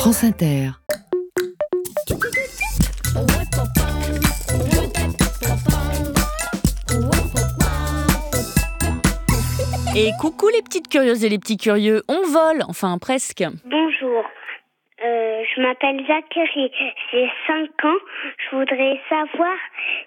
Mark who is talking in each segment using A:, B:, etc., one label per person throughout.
A: France Inter.
B: Et coucou les petites curieuses et les petits curieux, on vole, enfin presque.
C: Bonjour, je m'appelle Zachary, j'ai 5 ans. Je voudrais savoir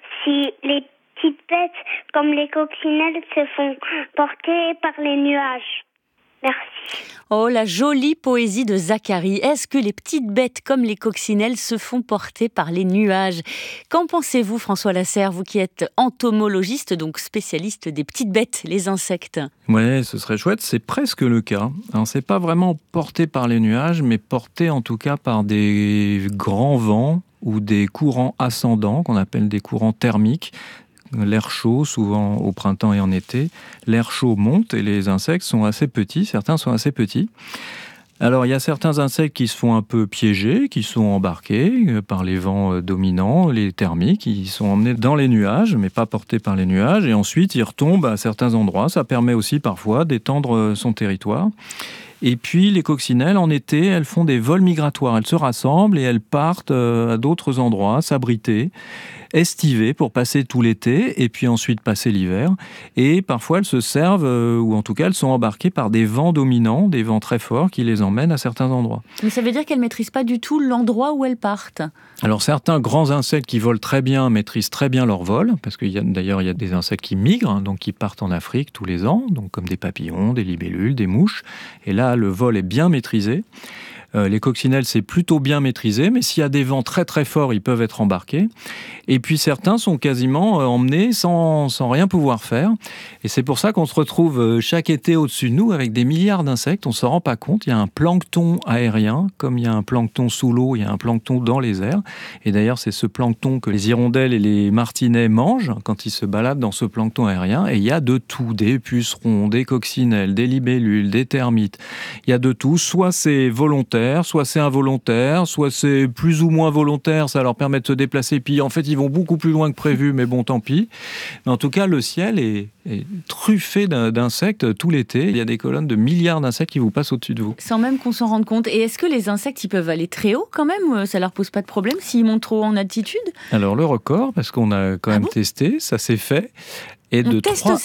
C: si les petites bêtes comme les coccinelles se font porter par les nuages. Merci.
B: Oh, la jolie poésie de Zachary. Est-ce que les petites bêtes comme les coccinelles se font porter par les nuages ? Qu'en pensez-vous, François Lasserre, vous qui êtes entomologiste, donc spécialiste des petites bêtes, les insectes ?
D: Ouais, ce serait chouette, c'est presque le cas. Alors, c'est pas vraiment porté par les nuages, mais porté en tout cas par des grands vents ou des courants ascendants, qu'on appelle des courants thermiques. L'air chaud, souvent au printemps et en été, l'air chaud monte et les insectes sont assez petits, certains sont assez petits. Alors il y a certains insectes qui se font un peu piéger, qui sont embarqués par les vents dominants, les thermiques, ils sont emmenés dans les nuages, mais pas portés par les nuages, et ensuite ils retombent à certains endroits. Ça permet aussi parfois d'étendre son territoire. Et puis les coccinelles, en été, elles font des vols migratoires. Elles se rassemblent et elles partent à d'autres endroits, s'abriter, estiver pour passer tout l'été et puis ensuite passer l'hiver. Et parfois elles se servent, ou en tout cas elles sont embarquées par des vents dominants, des vents très forts qui les emmènent à certains endroits.
B: Mais ça veut dire qu'elles ne maîtrisent pas du tout l'endroit où elles partent ?
D: Alors certains grands insectes qui volent très bien maîtrisent très bien leur vol, parce qu'il y a des insectes qui migrent, donc qui partent en Afrique tous les ans, donc comme des papillons, des libellules, des mouches. Et là, le vol est bien maîtrisé. Les coccinelles, c'est plutôt bien maîtrisé, mais s'il y a des vents très très forts, ils peuvent être embarqués. Et puis certains sont quasiment emmenés sans rien pouvoir faire. Et c'est pour ça qu'on se retrouve chaque été au-dessus de nous avec des milliards d'insectes. On ne s'en rend pas compte. Il y a un plancton aérien, comme il y a un plancton sous l'eau, il y a un plancton dans les airs. Et d'ailleurs, c'est ce plancton que les hirondelles et les martinets mangent quand ils se baladent dans ce plancton aérien. Et il y a de tout, des pucerons, des coccinelles, des libellules, des termites. Il y a de tout. Soit c'est volontaire, soit c'est involontaire, soit c'est plus ou moins volontaire, ça leur permet de se déplacer, puis en fait ils vont beaucoup plus loin que prévu, mais bon tant pis. Mais en tout cas le ciel est truffé d'insectes tout l'été, il y a des colonnes de milliards d'insectes qui vous passent au-dessus de vous.
B: Sans même qu'on s'en rende compte. Et est-ce que les insectes ils peuvent aller très haut quand même, ou ça leur pose pas de problème s'ils montent trop en altitude ?
D: Alors le record, parce qu'on a quand même testé, ça s'est fait, est de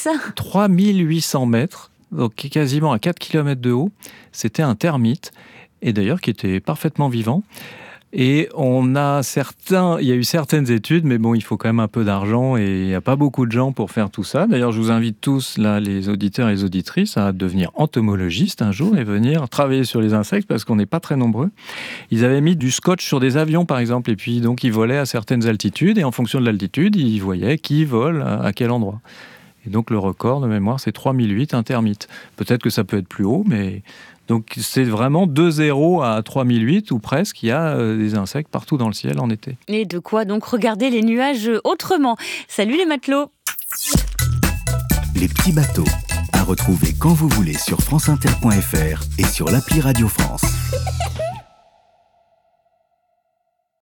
D: 3800 mètres, donc quasiment à 4 km de haut. C'était un termite, et d'ailleurs qui était parfaitement vivant. Et il y a eu certaines études, mais bon, il faut quand même un peu d'argent et il n'y a pas beaucoup de gens pour faire tout ça. D'ailleurs, je vous invite tous, là, les auditeurs et les auditrices, à devenir entomologistes un jour et venir travailler sur les insectes parce qu'on n'est pas très nombreux. Ils avaient mis du scotch sur des avions, par exemple, et puis donc ils volaient à certaines altitudes et en fonction de l'altitude, ils voyaient qui vole à quel endroit. Et donc le record de mémoire, c'est 3008, un termite. Peut-être que ça peut être plus haut, mais... Donc c'est vraiment de 0 à 3008 ou presque, il y a des insectes partout dans le ciel en été.
B: Et de quoi donc regarder les nuages autrement. Salut les matelots.
E: Les petits bateaux, à retrouver quand vous voulez sur franceinter.fr et sur l'appli Radio France.